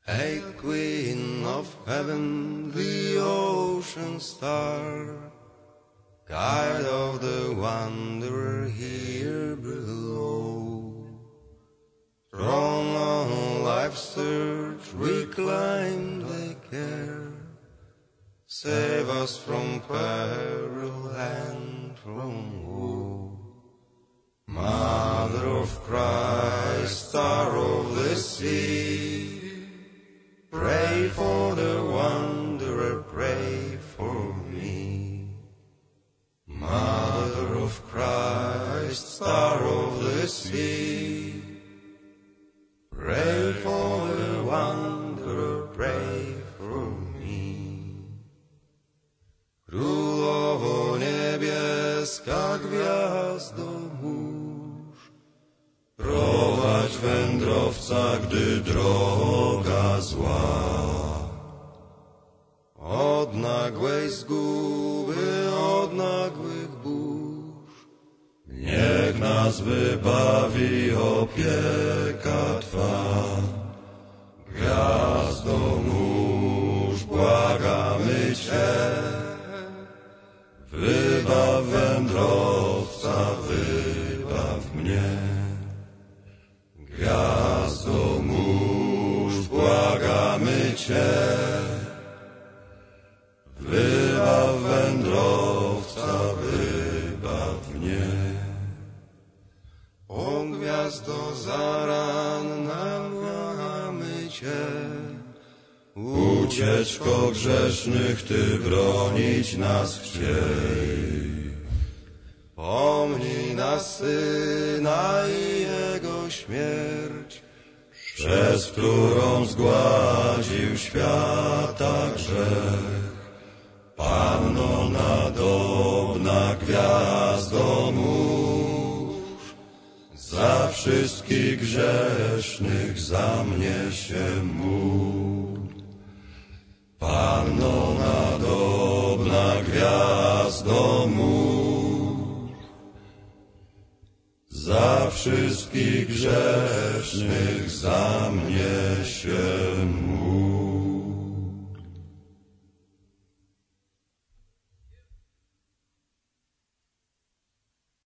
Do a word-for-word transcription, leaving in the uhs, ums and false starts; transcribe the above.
Hail, Queen of Heaven, the ocean star, guide of the wanderer here below. Thrown on life's search, we climb the care. Save us from peril and from woe. Mother of Christ, Star of the sea, pray for the wanderer, pray for me. Mother of Christ, Star of the sea, pray for the wanderer, pray for me. Królowo niebieska, gwiazdo mórz, prowadź wędrowca, gdy droga zła. Od nagłej zguby, od nagłych burz, niech nas wybawi opieka Twa. Gwiazdo mórz, błagamy Cię, wybaw wędrowca, wybaw mnie. Gwiazdo mórz, błagamy Cię, wybaw wędrowca, wybaw mnie. O gwiazdo zaranna, błagamy Cię, ucieczko grzesznych Ty bronić nas chciej. Pomnij na Syna i Jego śmierć, przez którą zgładził świata grzech. Panno nadobna, gwiazdo mórz, za wszystkich grzesznych, za mnie się módl. Panno nadobna, gwiazdo mórz, za wszystkich grzesznych, za mnie się